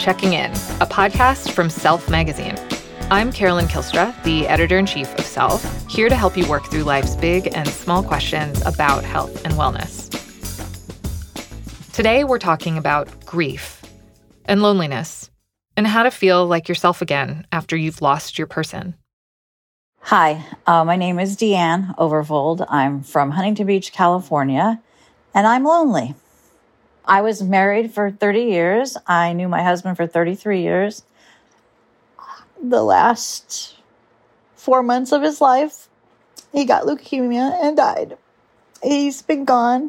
Checking In, a podcast from Self magazine. I'm Carolyn Kilstra, the editor-in-chief of Self, here to help you work through life's big and small questions about health and wellness. Today, we're talking about grief and loneliness and how to feel like yourself again after you've lost your person. Hi, my name is Deanne Overvold. I'm from Huntington Beach, California, and I'm lonely. I was married for 30 years. I knew my husband for 33 years. The last 4 months of his life, he got leukemia and died. He's been gone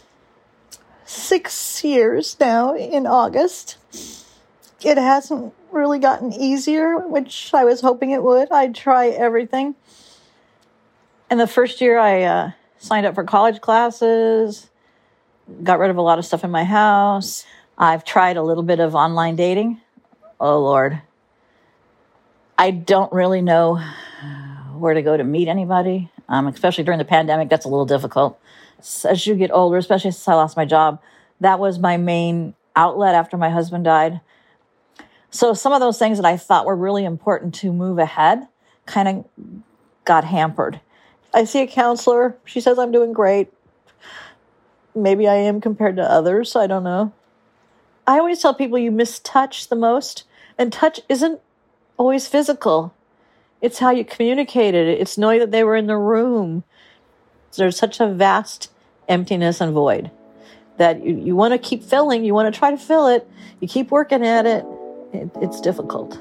6 years now in August. It hasn't really gotten easier, which I was hoping it would. I'd try everything. And the first year I signed up for college classes, got rid of a lot of stuff in my house. I've tried a little bit of online dating. Oh, Lord. I don't really know where to go to meet anybody, especially during the pandemic. That's a little difficult. As you get older, especially since I lost my job, that was my main outlet after my husband died. So some of those things that I thought were really important to move ahead kind of got hampered. I see a counselor. She says I'm doing great. Maybe I am compared to others. I don't know. I always tell people you miss touch the most, and touch isn't always physical. It's how you communicated. It's knowing that they were in the room. There's such a vast emptiness and void that you want to keep filling. You want to try to fill it. You keep working at it. It's difficult.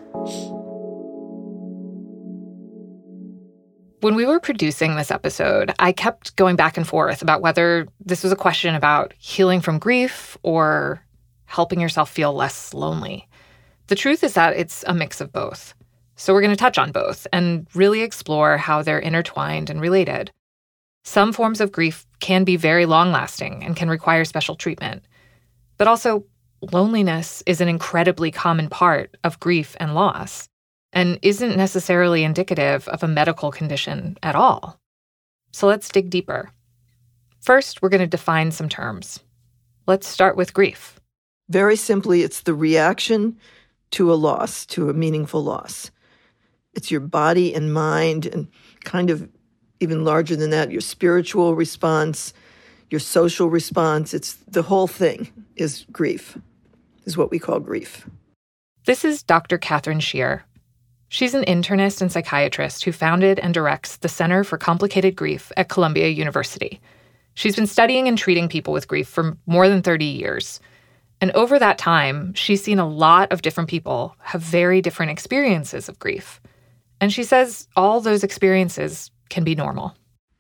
When we were producing this episode, I kept going back and forth about whether this was a question about healing from grief or helping yourself feel less lonely. The truth is that it's a mix of both. So we're going to touch on both and really explore how they're intertwined and related. Some forms of grief can be very long-lasting and can require special treatment. But also, loneliness is an incredibly common part of grief and loss, and isn't necessarily indicative of a medical condition at all. So let's dig deeper. First, we're going to define some terms. Let's start with grief. Very simply, it's the reaction to a loss, to a meaningful loss. It's your body and mind, and kind of even larger than that, your spiritual response, your social response. It's the whole thing is grief, is what we call grief. This is Dr. Catherine Shear. She's an internist and psychiatrist who founded and directs the Center for Complicated Grief at Columbia University. She's been studying and treating people with grief for more than 30 years. And over that time, she's seen a lot of different people have very different experiences of grief. And she says all those experiences can be normal.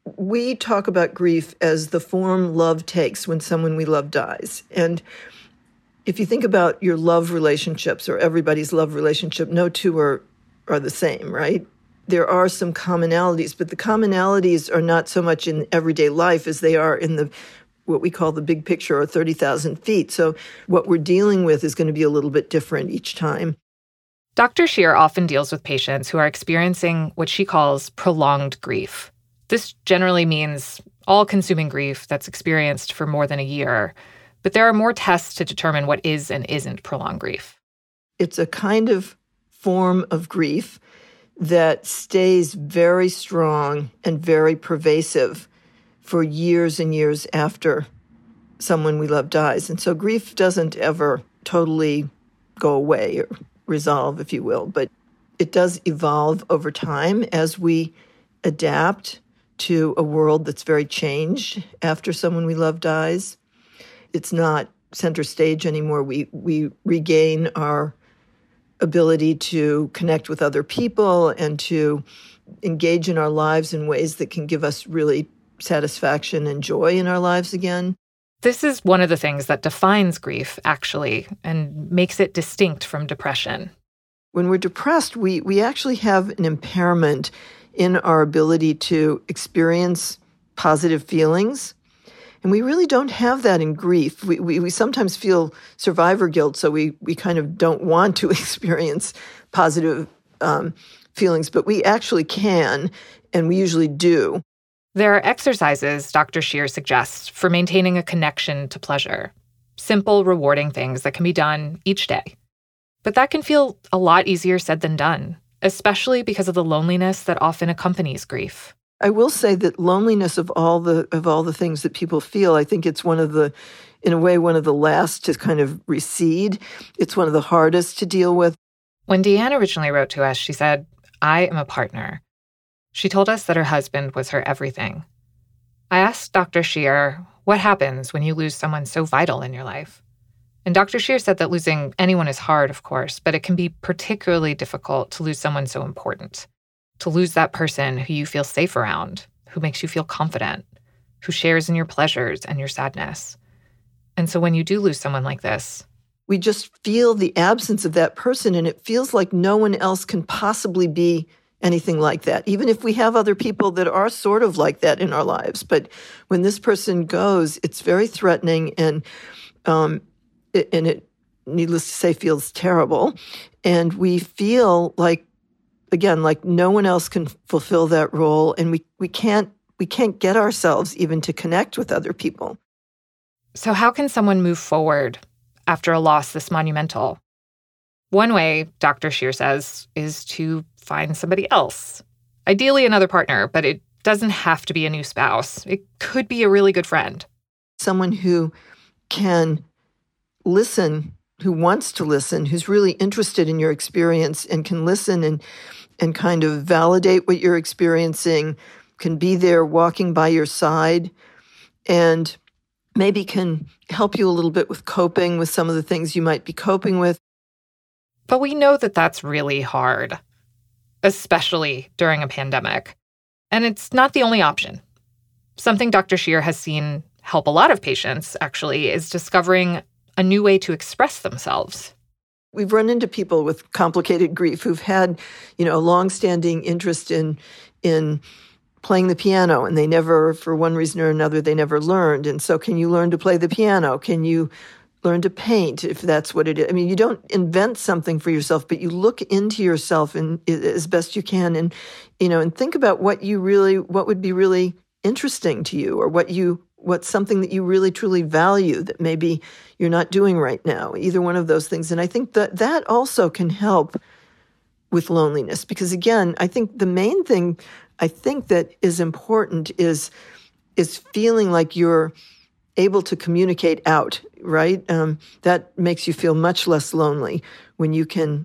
We talk about grief as the form love takes when someone we love dies. And if you think about your love relationships or everybody's love relationship, no two are the same, right? There are some commonalities, but the commonalities are not so much in everyday life as they are in what we call the big picture, or 30,000 feet. So what we're dealing with is going to be a little bit different each time. Dr. Shear often deals with patients who are experiencing what she calls prolonged grief. This generally means all-consuming grief that's experienced for more than a year, but there are more tests to determine what is and isn't prolonged grief. It's a kind of form of grief that stays very strong and very pervasive for years and years after someone we love dies. And so grief doesn't ever totally go away or resolve, if you will, but it does evolve over time as we adapt to a world that's very changed after someone we love dies. It's not center stage anymore. We regain our ability to connect with other people and to engage in our lives in ways that can give us really satisfaction and joy in our lives again. This is one of the things that defines grief, actually, and makes it distinct from depression. When we're depressed, we actually have an impairment in our ability to experience positive feelings. And we really don't have that in grief. We sometimes feel survivor guilt, so we kind of don't want to experience positive feelings, but we actually can, and we usually do. There are exercises Dr. Shear suggests for maintaining a connection to pleasure. Simple, rewarding things that can be done each day. But that can feel a lot easier said than done, especially because of the loneliness that often accompanies grief. I will say that loneliness of all the things that people feel, I think it's one of the last to kind of recede. It's one of the hardest to deal with. When Deanne originally wrote to us, she said, "I am a partner." She told us that her husband was her everything. I asked Dr. Scheer, what happens when you lose someone so vital in your life? And Dr. Scheer said that losing anyone is hard, of course, but it can be particularly difficult to lose someone so important. To lose that person who you feel safe around, who makes you feel confident, who shares in your pleasures and your sadness. And so when you do lose someone like this, we just feel the absence of that person, and it feels like no one else can possibly be anything like that, even if we have other people that are sort of like that in our lives. But when this person goes, it's very threatening, and it, needless to say, feels terrible. And we feel like, again, like no one else can fulfill that role, and we can't get ourselves even to connect with other people. So how can someone move forward after a loss this monumental? One way, Dr. Scheer says, is to find somebody else. Ideally another partner, but it doesn't have to be a new spouse. It could be a really good friend. Someone who can listen, who wants to listen, who's really interested in your experience and can listen and kind of validate what you're experiencing, can be there walking by your side, and maybe can help you a little bit with coping with some of the things you might be coping with. But we know that that's really hard, especially during a pandemic. And it's not the only option. Something Dr. Scheer has seen help a lot of patients, actually, is discovering a new way to express themselves. We've run into people with complicated grief who've had, a longstanding interest in playing the piano, and they never, for one reason or another, they never learned. And so can you learn to play the piano? Can you learn to paint, if that's what it is? I mean, you don't invent something for yourself, but you look into yourself as best you can, and think about what would be really interesting to you, or what's something that you really truly value that maybe you're not doing right now, either one of those things. And I think that also can help with loneliness, because again, I think the main thing that is important is feeling like you're able to communicate out, right? That makes you feel much less lonely when you can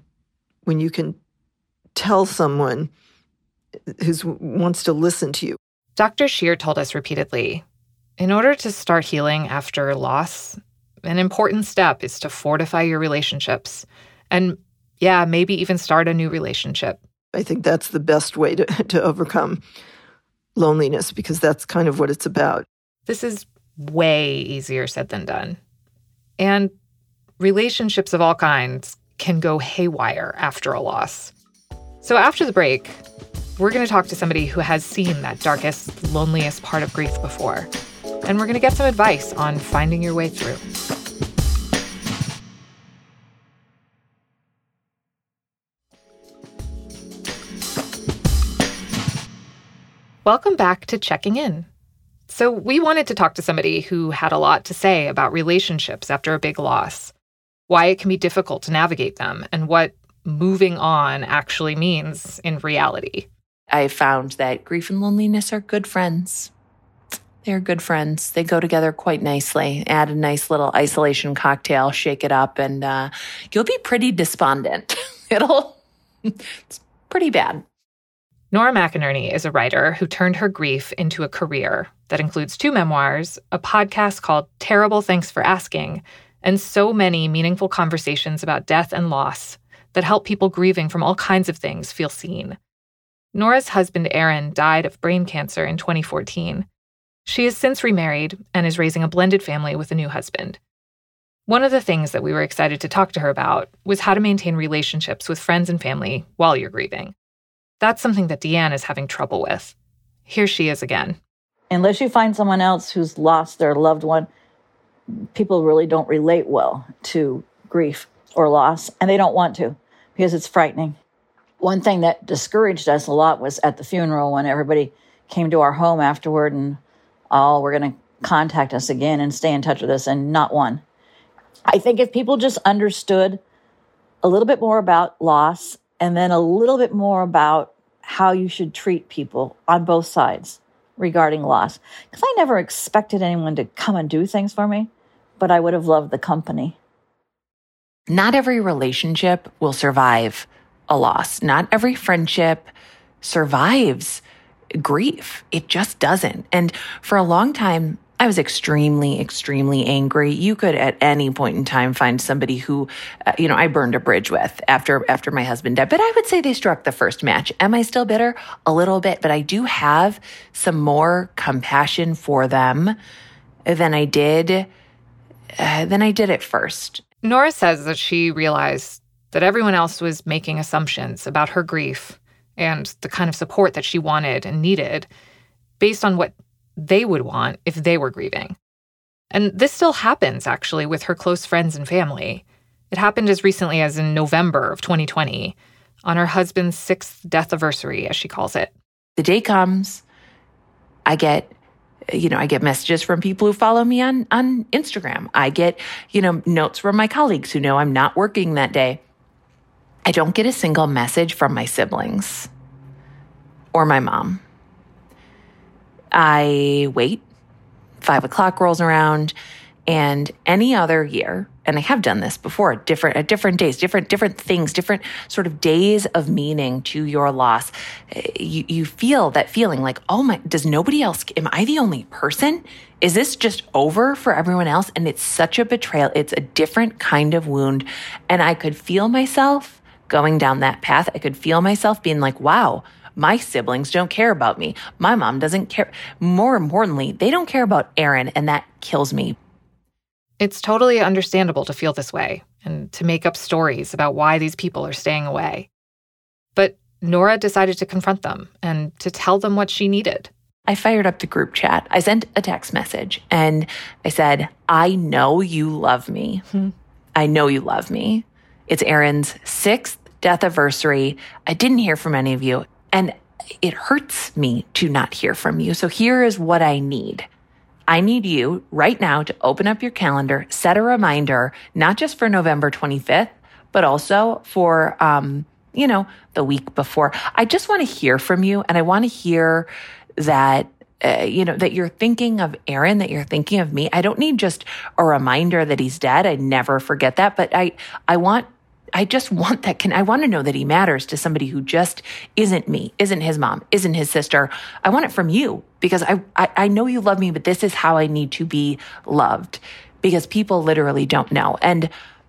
tell someone who wants to listen to you. Dr. Scheer told us repeatedly, in order to start healing after loss, an important step is to fortify your relationships and, maybe even start a new relationship. I think that's the best way to overcome loneliness, because that's kind of what it's about. This is way easier said than done. And relationships of all kinds can go haywire after a loss. So after the break, we're going to talk to somebody who has seen that darkest, loneliest part of grief before. And we're going to get some advice on finding your way through. Welcome back to Checking In. So we wanted to talk to somebody who had a lot to say about relationships after a big loss, why it can be difficult to navigate them, and what moving on actually means in reality. I found that grief and loneliness are good friends. They're good friends. They go together quite nicely. Add a nice little isolation cocktail, shake it up, and you'll be pretty despondent. It's pretty bad. Nora McInerney is a writer who turned her grief into a career that includes 2 memoirs, a podcast called Terrible Thanks for Asking, and so many meaningful conversations about death and loss that help people grieving from all kinds of things feel seen. Nora's husband, Aaron, died of brain cancer in 2014. She has since remarried and is raising a blended family with a new husband. One of the things that we were excited to talk to her about was how to maintain relationships with friends and family while you're grieving. That's something that Deanne is having trouble with. Here she is again. Unless you find someone else who's lost their loved one, people really don't relate well to grief or loss, and they don't want to because it's frightening. One thing that discouraged us a lot was at the funeral when everybody came to our home afterward and all were going to contact us again and stay in touch with us, and not one. I think if people just understood a little bit more about loss, and then a little bit more about how you should treat people on both sides regarding loss. Because I never expected anyone to come and do things for me, but I would have loved the company. Not every relationship will survive a loss. Not every friendship survives grief. It just doesn't. And for a long time, I was extremely, extremely angry. You could at any point in time find somebody who, I burned a bridge with after my husband died. But I would say they struck the first match. Am I still bitter? A little bit, but I do have some more compassion for them than I did at first. Nora says that she realized that everyone else was making assumptions about her grief and the kind of support that she wanted and needed based on what they would want if they were grieving. And this still happens, actually, with her close friends and family. It happened as recently as in November of 2020, on her husband's 6th death anniversary, as she calls it. The day comes, I get messages from people who follow me on Instagram. I get, notes from my colleagues who know I'm not working that day. I don't get a single message from my siblings or my mom. I wait. 5 o'clock rolls around, and any other year, and I have done this before at different days, different things, different sort of days of meaning to your loss. You feel that feeling like, oh my, does nobody else, am I the only person? Is this just over for everyone else? And it's such a betrayal. It's a different kind of wound. And I could feel myself going down that path. I could feel myself being like, wow, my siblings don't care about me. My mom doesn't care. More importantly, they don't care about Erin, and that kills me. It's totally understandable to feel this way and to make up stories about why these people are staying away. But Nora decided to confront them and to tell them what she needed. I fired up the group chat. I sent a text message and I said, I know you love me. I know you love me. It's Erin's 6th death anniversary. I didn't hear from any of you, and it hurts me to not hear from you. So here is what I need. I need you right now to open up your calendar, set a reminder, not just for November 25th, but also for, the week before. I just want to hear from you. And I want to hear that, that you're thinking of Erin, that you're thinking of me. I don't need just a reminder that he's dead. I never forget that. But I just want that. I want to know that he matters to somebody who just isn't me, isn't his mom, isn't his sister. I want it from you because I know you love me, but this is how I need to be loved because people literally don't know. And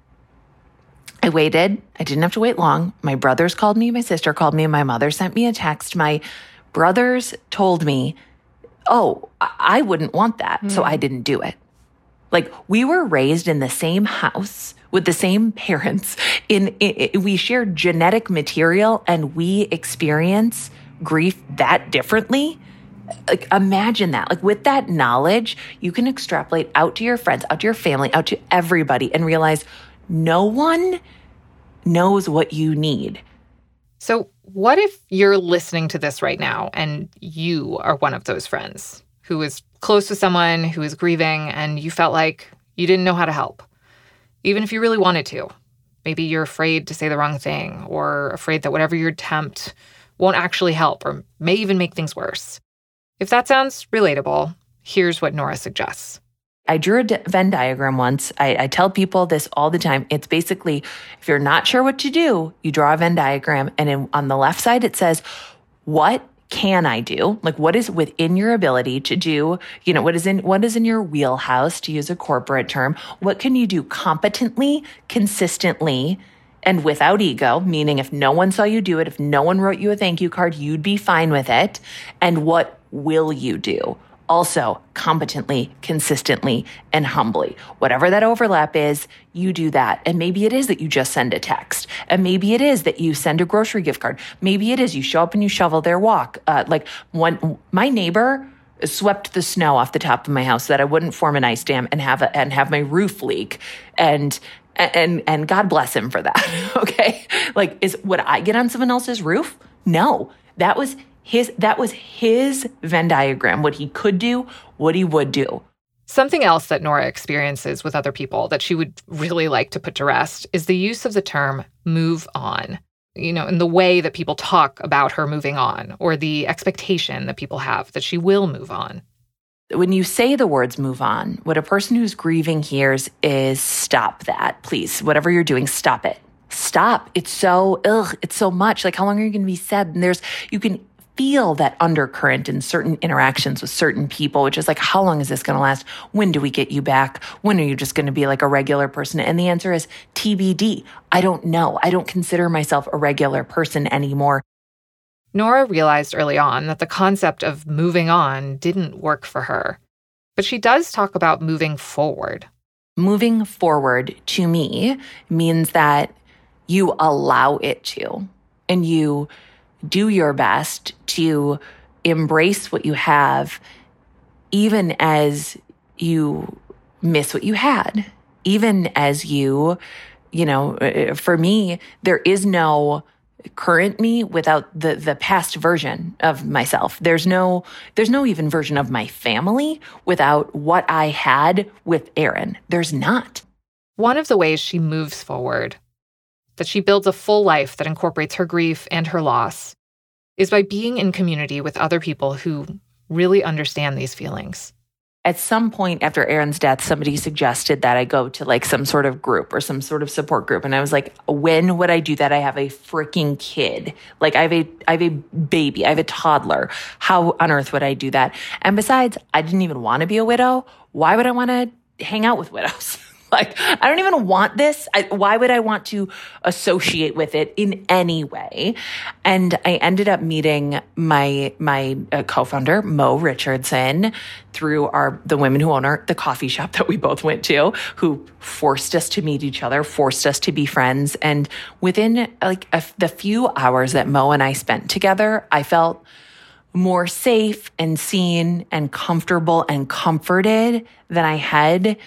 I waited. I didn't have to wait long. My brothers called me. My sister called me. My mother sent me a text. My brothers told me, oh, I wouldn't want that. So I didn't do it. Like, we were raised in the same house with the same parents. We share genetic material and we experience grief that differently. Like, imagine that. Like, with that knowledge, you can extrapolate out to your friends, out to your family, out to everybody and realize no one knows what you need. So what if you're listening to this right now and you are one of those friends who is close to someone who is grieving and you felt like you didn't know how to help, even if you really wanted to? Maybe you're afraid to say the wrong thing or afraid that whatever you attempt won't actually help or may even make things worse. If that sounds relatable, here's what Nora suggests. I drew a Venn diagram once. I tell people this all the time. It's basically, if you're not sure what to do, you draw a Venn diagram. And on the left side, it says, what can I do? Like, what is within your ability to do? What is in your wheelhouse, to use a corporate term? What can you do competently, consistently, and without ego? Meaning, if no one saw you do it, if no one wrote you a thank you card, you'd be fine with it. And what will you do? Also, competently, consistently, and humbly. Whatever that overlap is, you do that. And maybe it is that you just send a text. And maybe it is that you send a grocery gift card. Maybe it is you show up and you shovel their walk. My neighbor swept the snow off the top of my house so that I wouldn't form an ice dam and have my roof leak. And God bless him for that. Okay. Would I get on someone else's roof? No, that was his Venn diagram, what he could do, what he would do. Something else that Nora experiences with other people that she would really like to put to rest is the use of the term move on, in the way that people talk about her moving on, or the expectation that people have that she will move on. When you say the words move on, what a person who's grieving hears is stop that, please. Whatever you're doing, stop it. Stop. It's so, it's so much. Like, how long are you going to be sad? And you can feel that undercurrent in certain interactions with certain people, which is like, how long is this going to last? When do we get you back? When are you just going to be like a regular person? And the answer is TBD. I don't know. I don't consider myself a regular person anymore. Nora realized early on that the concept of moving on didn't work for her. But she does talk about moving forward. Moving forward, to me, means that you allow it to, and you do your best to embrace what you have, even as you miss what you had, even as for me, there is no current me without the past version of myself. There's no even version of my family without what I had with Aaron. There's not. One of the ways she moves forward, that she builds a full life that incorporates her grief and her loss, is by being in community with other people who really understand these feelings. At some point after Aaron's death, somebody suggested that I go to like some sort of group or some sort of support group. And I was like, when would I do that? I have a freaking kid. Like I have a baby. I have a toddler. How on earth would I do that? And besides, I didn't even want to be a widow. Why would I want to hang out with widows? Like, I don't even want this. Why would I want to associate with it in any way? And I ended up meeting my co-founder, Mo Richardson, through the women who own the coffee shop that we both went to, who forced us to meet each other, forced us to be friends. And within the few hours that Mo and I spent together, I felt more safe and seen and comfortable and comforted than I had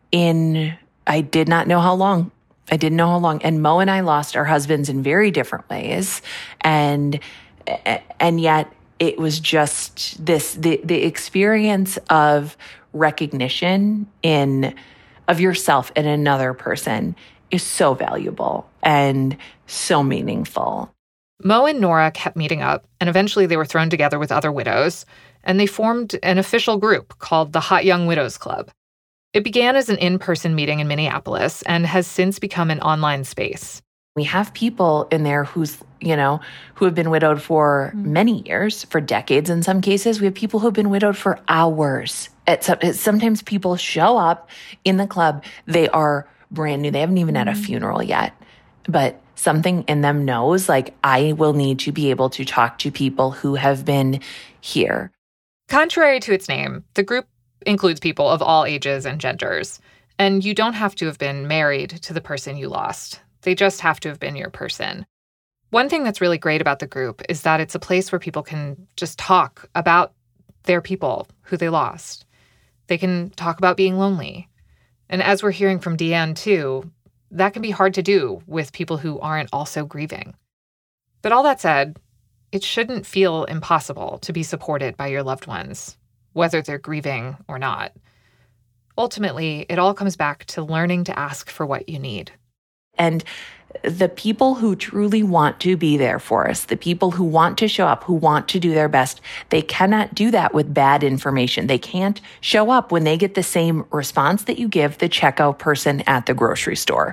I did not know how long. I didn't know how long. And Mo and I lost our husbands in very different ways. And yet it was just the experience of recognition of yourself in another person is so valuable and so meaningful. Mo and Nora kept meeting up, and eventually they were thrown together with other widows, and they formed an official group called the Hot Young Widows Club. It began as an in-person meeting in Minneapolis and has since become an online space. We have people in there who have been widowed for many years, for decades in some cases. We have people who have been widowed for hours. Sometimes people show up in the club. They are brand new. They haven't even had a funeral yet. But something in them knows, like, I will need to be able to talk to people who have been here. Contrary to its name, the group includes people of all ages and genders. And you don't have to have been married to the person you lost. They just have to have been your person. One thing that's really great about the group is that it's a place where people can just talk about their people who they lost. They can talk about being lonely. And as we're hearing from Deanne too, that can be hard to do with people who aren't also grieving. But all that said, it shouldn't feel impossible to be supported by your loved ones, whether they're grieving or not. Ultimately, it all comes back to learning to ask for what you need. And the people who truly want to be there for us, the people who want to show up, who want to do their best, they cannot do that with bad information. They can't show up when they get the same response that you give the checkout person at the grocery store.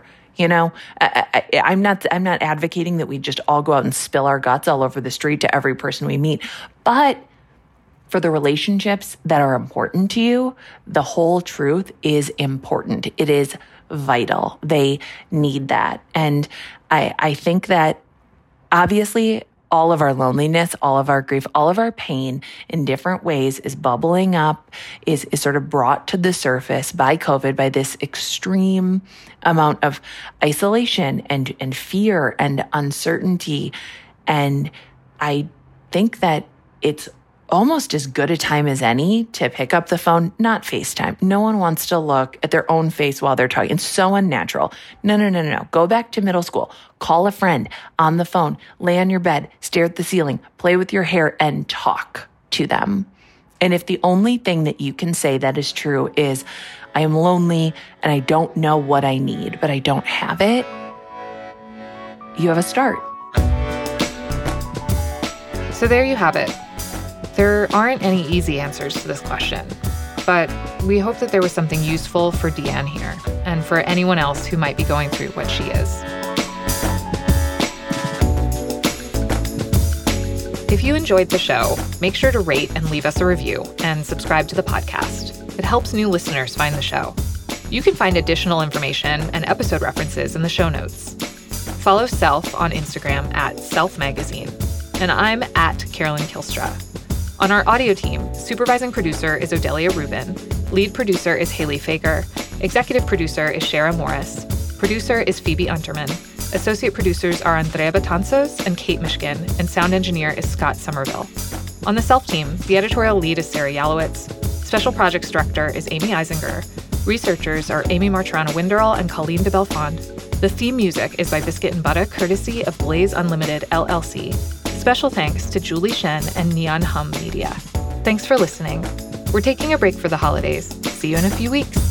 I'm not advocating that we just all go out and spill our guts all over the street to every person we meet, but for the relationships that are important to you, the whole truth is important. It is vital. They need that. And I think that obviously all of our loneliness, all of our grief, all of our pain in different ways is bubbling up, is sort of brought to the surface by COVID, by this extreme amount of isolation and fear and uncertainty. And I think that it's almost as good a time as any to pick up the phone, not FaceTime. No one wants to look at their own face while they're talking. It's so unnatural. No. Go back to middle school. Call a friend on the phone. Lay on your bed. Stare at the ceiling. Play with your hair and talk to them. And if the only thing that you can say that is true is, I am lonely and I don't know what I need, but I don't have it, you have a start. So there you have it. There aren't any easy answers to this question, but we hope that there was something useful for Deanne here and for anyone else who might be going through what she is. If you enjoyed the show, make sure to rate and leave us a review and subscribe to the podcast. It helps new listeners find the show. You can find additional information and episode references in the show notes. Follow Self on Instagram at Self Magazine, and I'm at Carolyn Kilstra. On our audio team, supervising producer is Odelia Rubin, lead producer is Haley Fager, executive producer is Shara Morris, producer is Phoebe Unterman, associate producers are Andrea Betanzos and Kate Mishkin, and sound engineer is Scott Somerville. On the Self team, the editorial lead is Sarah Yalowitz, special projects director is Amy Eisinger, researchers are Amy Martrana-Winderl and Colleen de Belfond. The theme music is by Biscuit and Butter, courtesy of Blaze Unlimited, LLC. Special thanks to Julie Shen and Neon Hum Media. Thanks for listening. We're taking a break for the holidays. See you in a few weeks.